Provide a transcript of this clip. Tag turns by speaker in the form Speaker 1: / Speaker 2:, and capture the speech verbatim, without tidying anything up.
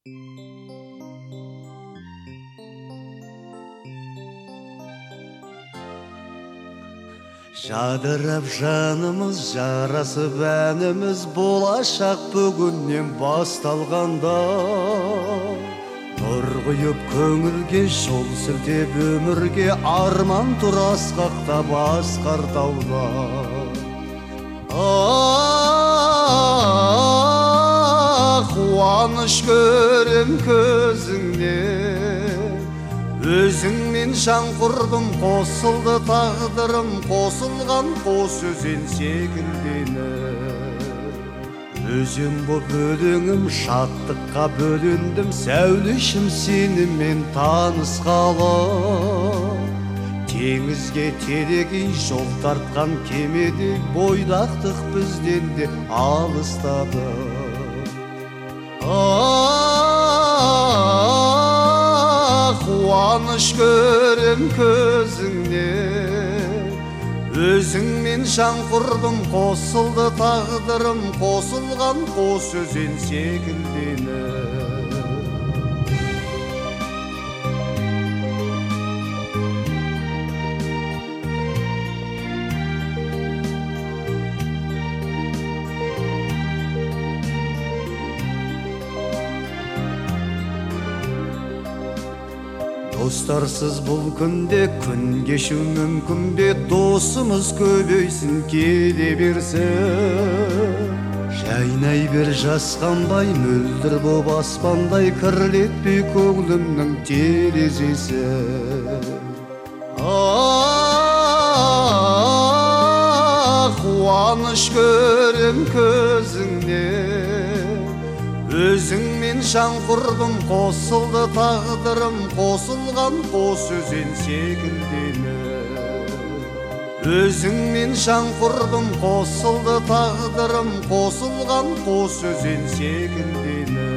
Speaker 1: Жадырап жанымыз, жарасып әніміз, болашақ бүгіннен басталғанда. Нұр құйып көңілге, жол сілтеп өмірге, арман тұр асқақтап асқар тауда. Қуаныш көрем көзіңнен, өзіңмен жан құрдым, қосылды тағдырым, қосылған қос өзен секілденіп. Өзен боп өлеңім, шаттыққа бөлендім, сәулешім сенімен танысқалы. Теңізге терегей жол тартқан кемеде, бойдақтық бізден де алыстады. Қуаныш көрем көзіңнен, өзіңмен жан құрдым, қосылды тағдырым, қосылған қос өзен секілденіп. Достарсыз бұл күнде күн кешу мүмкін бе, досымыз көбейсін келе берсін. Жайнай бер жасқанбай, мөлдір боп аспандай, кірлетпей көңлімнің терезесі. Қуаныш көрем көзіңнен, өзіңмен жан құрдым, қосылды тағдырым, қосылған қос өзен секілденіп. Өзіңмен жан құрдым, қосылды тағдырым, қосылған қос өзен секілденіп.